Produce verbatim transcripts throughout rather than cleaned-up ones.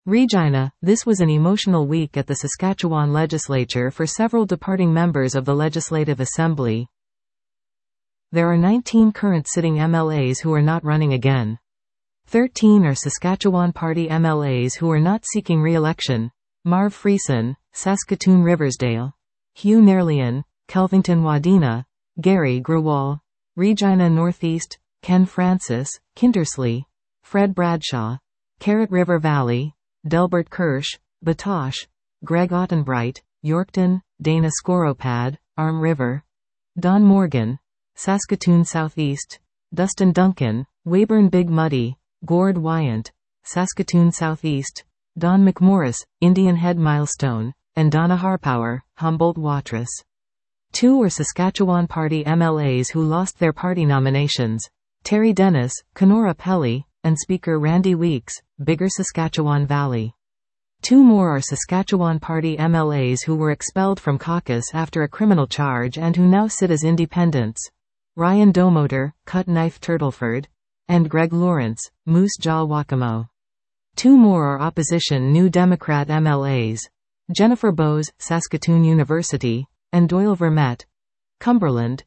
Regina, this was an emotional week at the Saskatchewan legislature for several departing members of the Legislative Assembly. There are nineteen current sitting M L As who are not running again. thirteen are Saskatchewan Party M L As who are not seeking re-election. Marv Friesen, Saskatoon-Riversdale. Hugh Nerlian, Kelvington-Wadena. Gary Grewal, Regina Northeast. Ken Francis, Kindersley. Fred Bradshaw, Carrot River Valley. Delbert Kirsch, Batoche. Greg Ottenbright, Yorkton. Dana Skoropad, Arm River. Don Morgan, Saskatoon Southeast. Dustin Duncan, Weyburn Big Muddy. Gord Wyant, Saskatoon Southeast. Don McMorris, Indian Head Milestone. And Donna Harpower, Humboldt Watrous. Two are Saskatchewan Party M L As who lost their party nominations. Terry Dennis, Kenora Pelly, and Speaker Randy Weeks, Bigger Saskatchewan Valley. Two more are Saskatchewan Party M L As who were expelled from caucus after a criminal charge and who now sit as independents. Ryan Domoter, Cut Knife Turtleford. And Greg Lawrence, Moose Jaw Wakamo. Two more are opposition New Democrat M L As. Jennifer Bowes, Saskatoon University. And Doyle Vermette, Cumberland.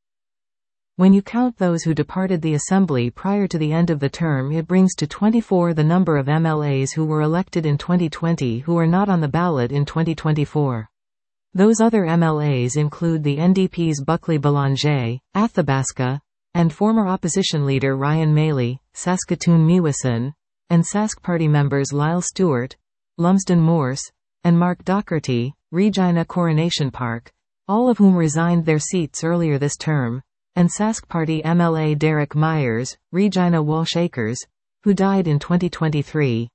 When you count those who departed the Assembly prior to the end of the term, it brings to twenty-four the number of M L As who were elected in twenty twenty who are not on the ballot in twenty twenty-four. Those other M L As include the N D P's Buckley Belanger, Athabasca, and former opposition leader Ryan Maley, Saskatoon-Mewisan, and Sask Party members Lyle Stewart, Lumsden Morse, and Mark Docherty, Regina Coronation Park, all of whom resigned their seats earlier this term, and Sask Party M L A Derek Myers, Regina Walsh Acres, who died in twenty twenty-three.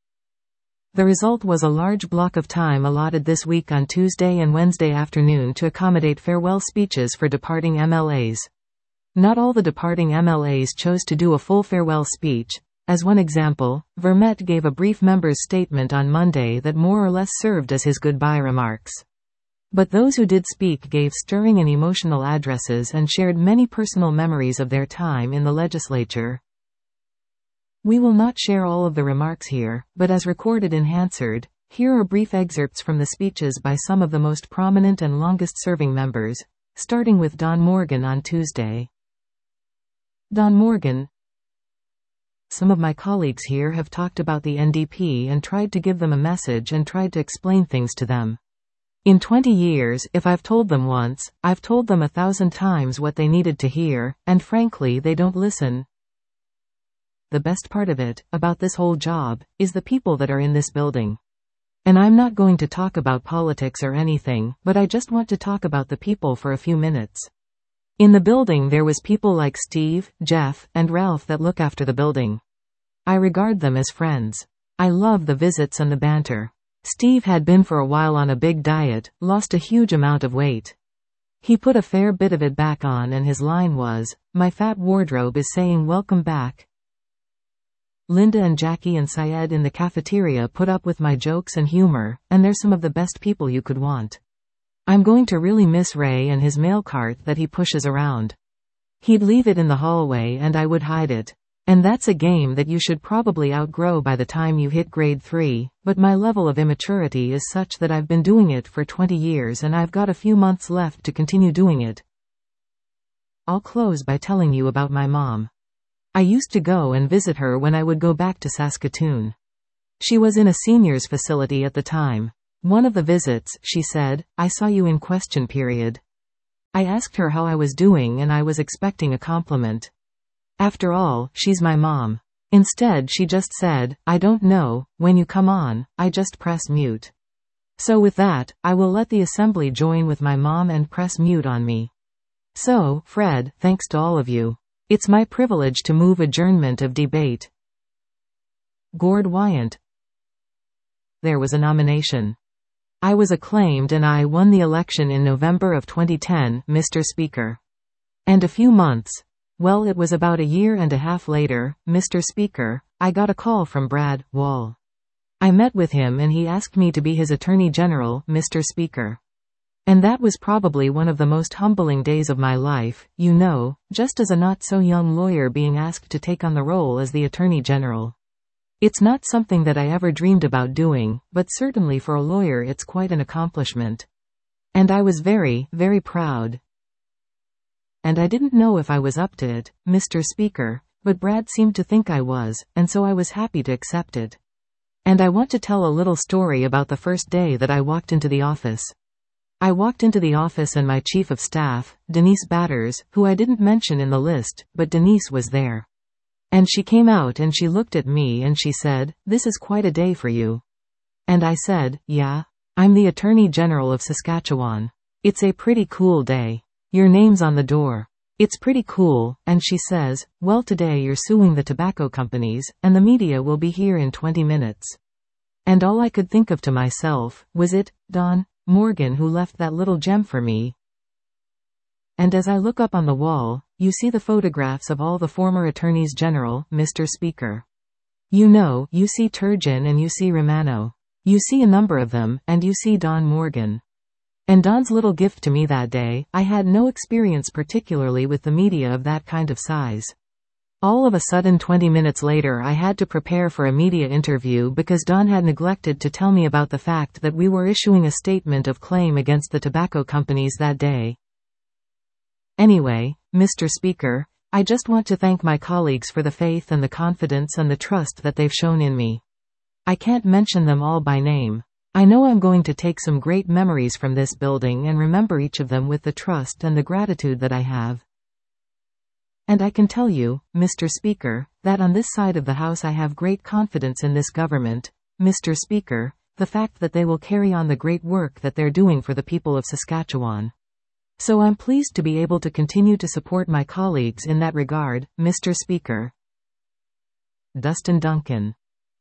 The result was a large block of time allotted this week on Tuesday and Wednesday afternoon to accommodate farewell speeches for departing M L As. Not all the departing M L As chose to do a full farewell speech. As one example, Vermette gave a brief member's statement on Monday that more or less served as his goodbye remarks. But those who did speak gave stirring and emotional addresses and shared many personal memories of their time in the legislature. We will not share all of the remarks here, but as recorded in Hansard, here are brief excerpts from the speeches by some of the most prominent and longest-serving members, starting with Don Morgan on Tuesday. Don Morgan. Some of my colleagues here have talked about the N D P and tried to give them a message and tried to explain things to them. In twenty years, if I've told them once, I've told them a thousand times what they needed to hear, and frankly they don't listen. The best part of it, about this whole job, is the people that are in this building. And I'm not going to talk about politics or anything, but I just want to talk about the people for a few minutes. In the building there was people like Steve, Jeff, and Ralph that look after the building. I regard them as friends. I love the visits and the banter. Steve had been for a while on a big diet, lost a huge amount of weight. He put a fair bit of it back on and his line was, "My fat wardrobe is saying welcome back." Linda and Jackie and Syed in the cafeteria put up with my jokes and humor, and they're some of the best people you could want. I'm going to really miss Ray and his mail cart that he pushes around. He'd leave it in the hallway and I would hide it. And that's a game that you should probably outgrow by the time you hit grade three, but my level of immaturity is such that I've been doing it for twenty years and I've got a few months left to continue doing it. I'll close by telling you about my mom. I used to go and visit her when I would go back to Saskatoon. She was in a seniors facility at the time. One of the visits, she said, "I saw you in question period." I asked her how I was doing and I was expecting a compliment. After all, she's my mom. Instead she just said, "I don't know, when you come on, I just press mute." So with that, I will let the assembly join with my mom and press mute on me. So, Fred, thanks to all of you. It's my privilege to move adjournment of debate. Gord Wyant. There was a nomination. I was acclaimed and I won the election in November of twenty ten, Mister Speaker. And a few months, well it was about a year and a half later, Mister Speaker, I got a call from Brad Wall. I met with him and he asked me to be his Attorney General, Mister Speaker. And that was probably one of the most humbling days of my life, you know, just as a not-so-young lawyer being asked to take on the role as the Attorney General. It's not something that I ever dreamed about doing, but certainly for a lawyer it's quite an accomplishment. And I was very, very proud. And I didn't know if I was up to it, Mister Speaker, but Brad seemed to think I was, and so I was happy to accept it. And I want to tell a little story about the first day that I walked into the office. I walked into the office and my chief of staff, Denise Batters, who I didn't mention in the list, but Denise was there. And she came out and she looked at me and she said, "This is quite a day for you." And I said, "Yeah. I'm the Attorney General of Saskatchewan. It's a pretty cool day. Your name's on the door. It's pretty cool." And she says, "Well, today you're suing the tobacco companies, and the media will be here in twenty minutes. And all I could think of to myself, was it, Don Morgan who left that little gem for me? And as I look up on the wall, you see the photographs of all the former attorneys general, Mister Speaker. You know, you see Turgeon and you see Romano. You see a number of them, and you see Don Morgan. And Don's little gift to me that day, I had no experience particularly with the media of that kind of size. All of a sudden twenty minutes later I had to prepare for a media interview because Don had neglected to tell me about the fact that we were issuing a statement of claim against the tobacco companies that day. Anyway, Mister Speaker, I just want to thank my colleagues for the faith and the confidence and the trust that they've shown in me. I can't mention them all by name. I know I'm going to take some great memories from this building and remember each of them with the trust and the gratitude that I have. And I can tell you, Mister Speaker, that on this side of the House I have great confidence in this government, Mister Speaker, the fact that they will carry on the great work that they're doing for the people of Saskatchewan. So I'm pleased to be able to continue to support my colleagues in that regard, Mister Speaker. Dustin Duncan.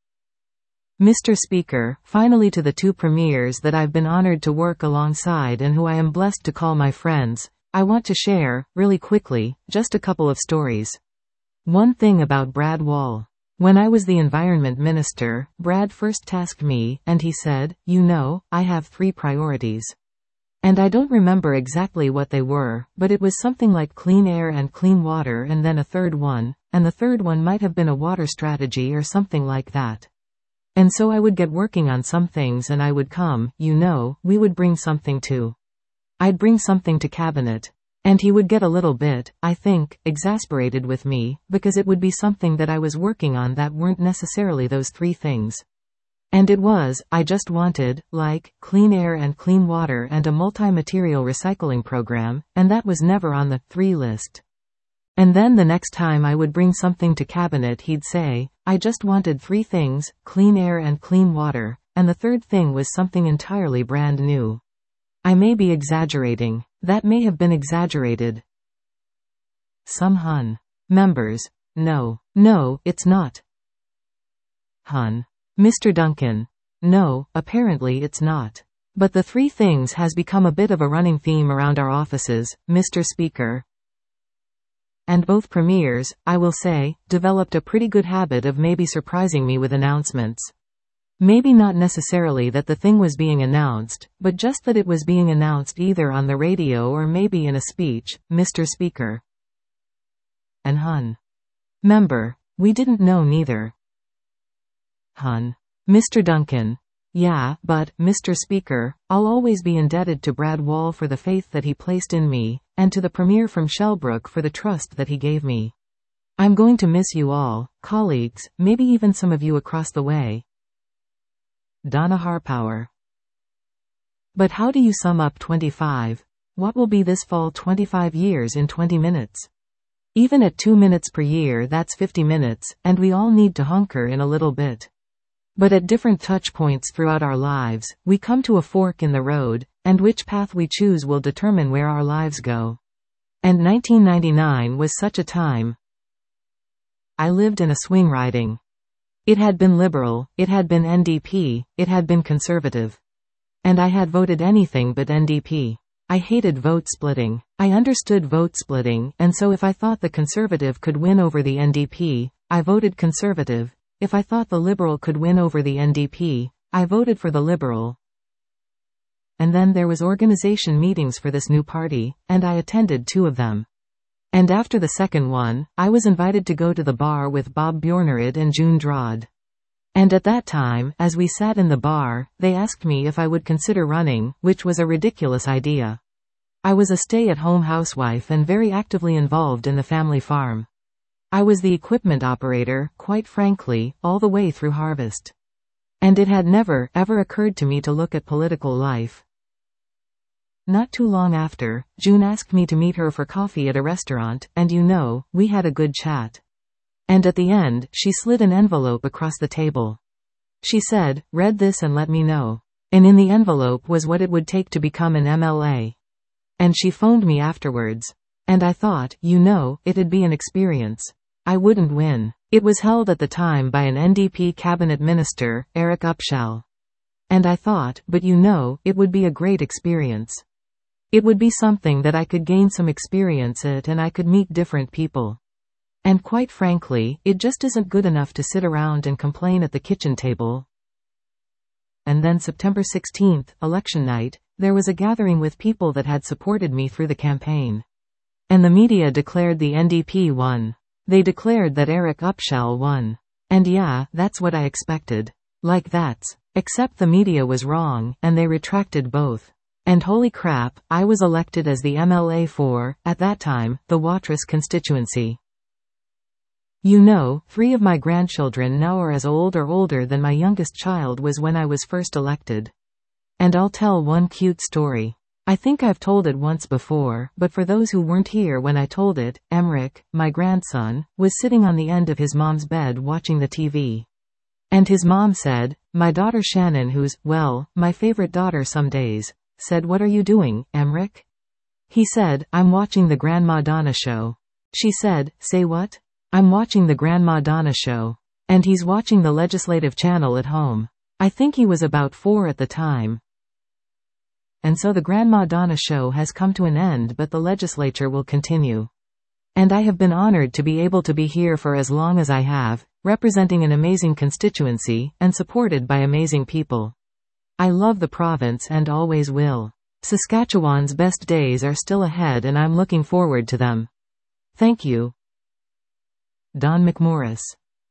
Mister Speaker, finally to the two premiers that I've been honored to work alongside and who I am blessed to call my friends, I want to share, really quickly, just a couple of stories. One thing about Brad Wall. When I was the Environment Minister, Brad first tasked me, and he said, "You know, I have three priorities." And I don't remember exactly what they were, but it was something like clean air and clean water and then a third one, and the third one might have been a water strategy or something like that. And so I would get working on some things and I would come, you know, we would bring something to. I'd bring something to cabinet. And he would get a little bit, I think, exasperated with me, because it would be something that I was working on that weren't necessarily those three things. And it was, I just wanted, like, clean air and clean water and a multi-material recycling program, and that was never on the three list. And then the next time I would bring something to cabinet he'd say, I just wanted three things, clean air and clean water, and the third thing was something entirely brand new. I may be exaggerating. That may have been exaggerated. Some Hun members. No. No, it's not. Hun. Mister Duncan. No, apparently it's not. But the three things has become a bit of a running theme around our offices, Mister Speaker. And both premiers, I will say, developed a pretty good habit of maybe surprising me with announcements. Maybe not necessarily that the thing was being announced, but just that it was being announced either on the radio or maybe in a speech, Mister Speaker. And Hun. Member. We didn't know neither. Hun. Mister Duncan. Yeah, but, Mister Speaker, I'll always be indebted to Brad Wall for the faith that he placed in me, and to the Premier from Shellbrook for the trust that he gave me. I'm going to miss you all, colleagues, maybe even some of you across the way. Donna Harpower. But how do you sum up twenty-five? What will be this fall twenty-five years in twenty minutes? Even at two minutes per year that's fifty minutes, and we all need to hunker in a little bit. But at different touch points throughout our lives, we come to a fork in the road, and which path we choose will determine where our lives go. And nineteen ninety-nine was such a time. I lived in a swing riding. It had been liberal, it had been N D P, it had been conservative. And I had voted anything but N D P. I hated vote splitting. I understood vote splitting, and so if I thought the conservative could win over the N D P, I voted conservative. If I thought the liberal could win over the N D P, I voted for the liberal. And then there was organization meetings for this new party, and I attended two of them. And after the second one, I was invited to go to the bar with Bob Bjornerud and June Drod. And at that time, as we sat in the bar, they asked me if I would consider running, which was a ridiculous idea. I was a stay-at-home housewife and very actively involved in the family farm. I was the equipment operator, quite frankly, all the way through harvest. And it had never, ever occurred to me to look at political life. Not too long after, June asked me to meet her for coffee at a restaurant, and you know, we had a good chat. And at the end, she slid an envelope across the table. She said, "Read this and let me know." And in the envelope was what it would take to become an M L A. And she phoned me afterwards. And I thought, you know, it'd be an experience. I wouldn't win. It was held at the time by an N D P cabinet minister, Eric Upshall. And I thought, but you know, it would be a great experience. It would be something that I could gain some experience at and I could meet different people. And quite frankly, it just isn't good enough to sit around and complain at the kitchen table. And then September sixteenth, election night, there was a gathering with people that had supported me through the campaign. And the media declared the N D P won. They declared that Eric Upshall won. And yeah, that's what I expected. Like that's. Except the media was wrong, and they retracted both. And holy crap, I was elected as the M L A for, at that time, the Watrous constituency. You know, three of my grandchildren now are as old or older than my youngest child was when I was first elected. And I'll tell one cute story. I think I've told it once before, but for those who weren't here when I told it, Emmerich, my grandson, was sitting on the end of his mom's bed watching the T V. And his mom said, my daughter Shannon, who's, well, my favorite daughter some days, said, "What are you doing, Emmerich?" He said, "I'm watching the Grandma Donna show." She said, "Say what?" "I'm watching the Grandma Donna show." And he's watching the legislative channel at home. I think he was about four at the time. And so the Grandma Donna show has come to an end, but the legislature will continue. And I have been honored to be able to be here for as long as I have, representing an amazing constituency, and supported by amazing people. I love the province and always will. Saskatchewan's best days are still ahead and I'm looking forward to them. Thank you. Don McMorris.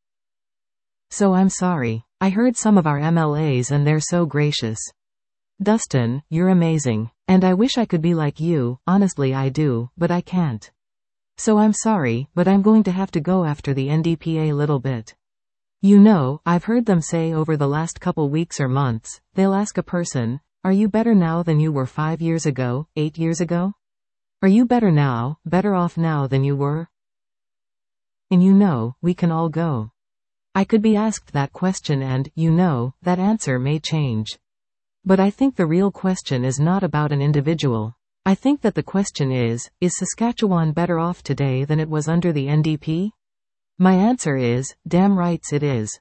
So I'm sorry. I heard some of our M L As and they're so gracious. Dustin, you're amazing. And I wish I could be like you, honestly I do, but I can't. So I'm sorry, but I'm going to have to go after the N D P a little bit. You know, I've heard them say over the last couple weeks or months, they'll ask a person, are you better now than you were five years ago, eight years ago? Are you better now, better off now than you were? And you know, we can all go. I could be asked that question and, you know, that answer may change. But I think the real question is not about an individual. I think that the question is, is Saskatchewan better off today than it was under the N D P? My answer is, damn rights it is.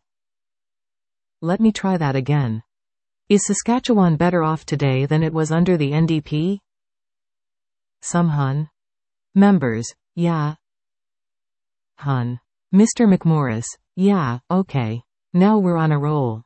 Let me try that again. Is Saskatchewan better off today than it was under the N D P? Some hun. Members, yeah. Hun. Mister McMorris, yeah, okay. Now we're on a roll.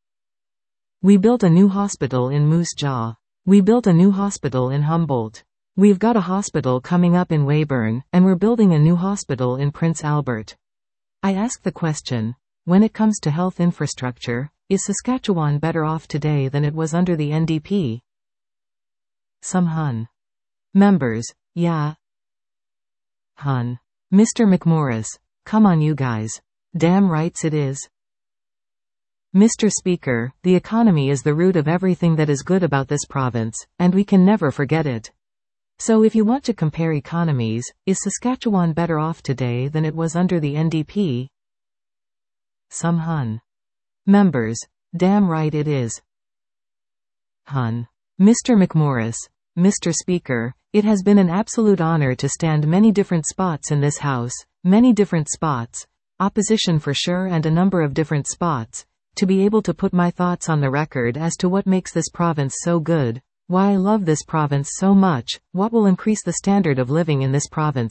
We built a new hospital in Moose Jaw. We built a new hospital in Humboldt. We've got a hospital coming up in Weyburn, and we're building a new hospital in Prince Albert. I ask the question, when it comes to health infrastructure, is Saskatchewan better off today than it was under the N D P? Some hun. Members, yeah. Hun. Mister McMorris, come on you guys. Damn rights it is. Mister Speaker, the economy is the root of everything that is good about this province, and we can never forget it. So if you want to compare economies, is Saskatchewan better off today than it was under the N D P? Some hun. Members, damn right it is. Hun. Mister McMorris, Mister Speaker, it has been an absolute honor to stand many different spots in this House, many different spots, opposition for sure and a number of different spots, to be able to put my thoughts on the record as to what makes this province so good, why I love this province so much, what will increase the standard of living in this province.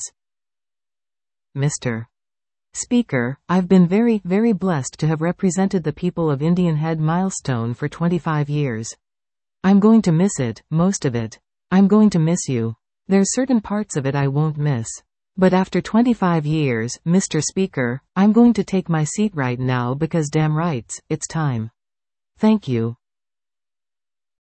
Mister Speaker, I've been very, very blessed to have represented the people of Indian Head Milestone for twenty-five years. I'm going to miss it, most of it. I'm going to miss you. There's certain parts of it I won't miss. But after twenty-five years, Mister Speaker, I'm going to take my seat right now because damn rights, it's time. Thank you.